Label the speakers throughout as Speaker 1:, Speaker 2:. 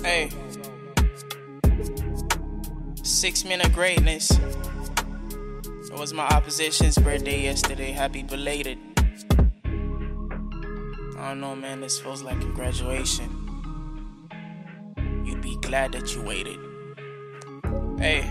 Speaker 1: Hey, 6 men of greatness. It was my opposition's birthday yesterday. Happy belated. I don't know, man. This feels like a graduation. You'd be glad that you waited. Hey.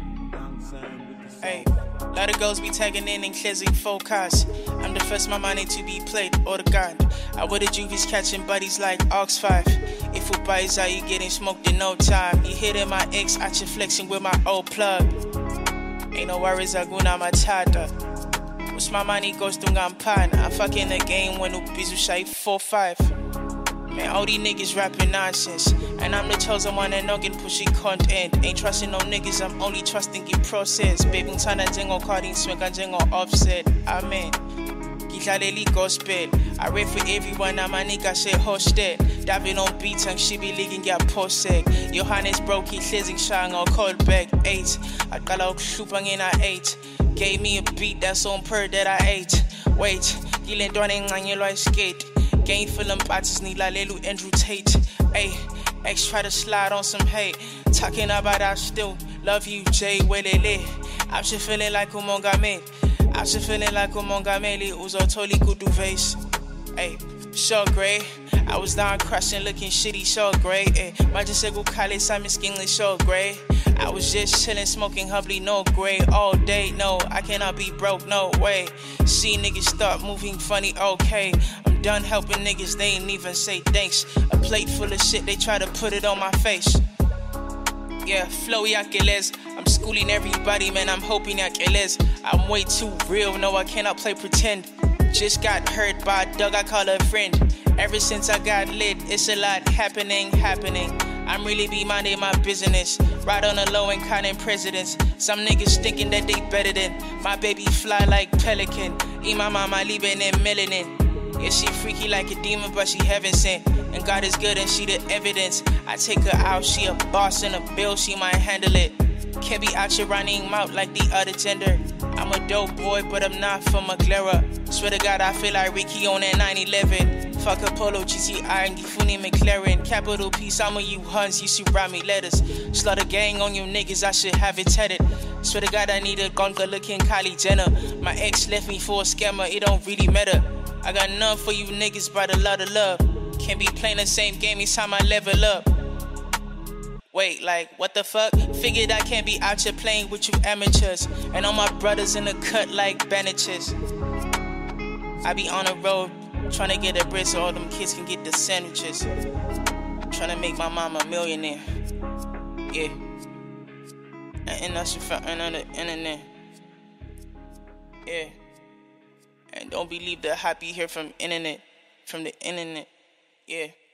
Speaker 1: Hey. A lot of girls be tagging in and cleansing focus. I'm the first my money to be played, or the god. I would the juvies catching buddies like Ox 5. If you buys out, you getting smoked in no time. You hitting my ex, I you flexing with my old plug. Ain't no worries, aguna matata. What's my money goes to Ngampan. I fucking the game when ubizu shy 4-5. Man, all these niggas rapping nonsense. And I'm the chosen one and not getting pushy content. Ain't trusting no niggas, I'm only trusting in process. Baby, mtana jengo carding swing and jengo offset. Amen. Gidlaleli gospel. I read for everyone, now my nigga say hosted. Dabbing on beats and she be leaking ya poseg. Johannes broke, he cleansing shang or called back 8. I got out shupang in I 8. Gave me a beat that's on per that I ate. Wait, gilen doning on yellow I skate. Game film parties ni la lelu Andrew Tate. Ayy, X try to slide on some hate. Talking about I still love you, Jay Welele. I'm just feeling like Umongame. I'm just feeling like Umongame. Uzo totally good do face. Ayy, Shaw Gray. I was down crushing, looking shitty, Shaw Gray. Ayy, my just go Kale Simon Skingley, Shaw Gray. I was just chilling, smoking hubbly, no gray all day. No, I cannot be broke, no way. See niggas start moving funny, okay. I'm done helping niggas, they ain't even say thanks. A plate full of shit, they try to put it on my face. Yeah, flowy Akeles. I'm schooling everybody, man, I'm hoping Akeles. I'm way too real, no, I cannot play pretend. Just got hurt by a dog, I call her a friend. Ever since I got lit, it's a lot happening. I'm really be minding my business. Right on the low and counting presidents. Some niggas thinking that they better than my baby fly like pelican. Eat my mama leaving in melanin. Yeah, she freaky like a demon, but she heaven sent. And God is good and she the evidence. I take her out, she a boss in a bill, she might handle it. Can't be out here running mouth like the other gender. I'm a dope boy, but I'm not from McLaren. Swear to God, I feel like Ricky on that 911. Fuck Apollo, GTI, and Gifuni McLaren. Capital P, some of you huns, you should write me letters. Slaughter gang on you niggas, I should have it tatted. Swear to God, I need a gonka looking Kylie Jenner. My ex left me for a scammer, it don't really matter. I got none for you niggas, but a lot of love. Can't be playing the same game each time I level up. Wait, like, what the fuck? Figured I can't be out here playing with you amateurs. And all my brothers in the cut like bandages. I be on the road, trying to get a bread so all them kids can get the sandwiches. Trying to make my mama a millionaire. Yeah. And that's your on the internet. Yeah. And don't believe the hype you hear from the internet. Yeah.